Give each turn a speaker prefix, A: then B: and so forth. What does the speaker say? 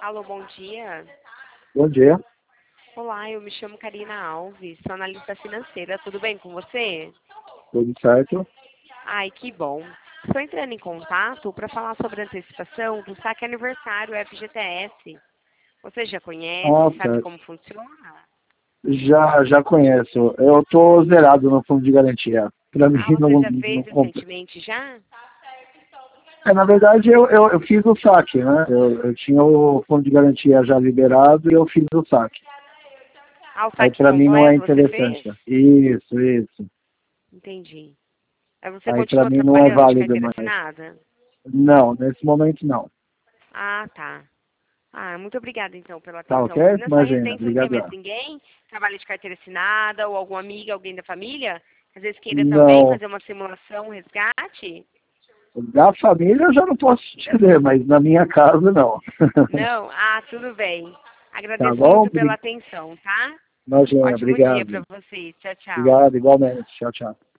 A: Alô, bom dia.
B: Bom dia,
A: Olá, eu me chamo Karina Alves, sou analista financeira. Tudo bem com você?
B: tudo certo?
A: Ai, que bom. Estou entrando em contato para falar sobre a antecipação do saque aniversário FGTS. Você já
B: Ah,
A: conhece, sabe
B: certo.
A: como funciona?
B: Já conheço. Eu tô zerado no fundo de garantia. Para mim
A: Ah, você já
B: não
A: fez
B: compra.
A: recentemente já?
B: Na verdade, eu fiz o saque, né? Eu tinha o fundo de garantia já liberado e eu fiz o saque.
A: Ah, o
B: Aí
A: saque
B: para mim não é
A: completo você fez?
B: interessante. Isso.
A: Entendi. Aí você
B: Aí para
A: continua
B: mim não é
A: trabalhando de
B: válido
A: carteira
B: mais.
A: assinada?
B: Não, nesse momento não.
A: Ah, tá. Ah, muito obrigada então pela
B: Tá
A: atenção.
B: ok?
A: E na sua
B: Imagina,
A: residência não tem mais
B: obrigado.
A: ninguém? Trabalha de carteira assinada ou alguma amiga, alguém da família? Às vezes queira também
B: Não,
A: fazer uma simulação, um resgate?
B: da família eu já não posso te dizer, mas na minha casa não.
A: Não? Ah, tudo bem.
B: Tá
A: Agradeço
B: bom?
A: muito pela atenção, tá?
B: Imagina,
A: Ótimo dia para
B: obrigado.
A: vocês. Tchau, tchau.
B: Obrigado, igualmente. Tchau, tchau.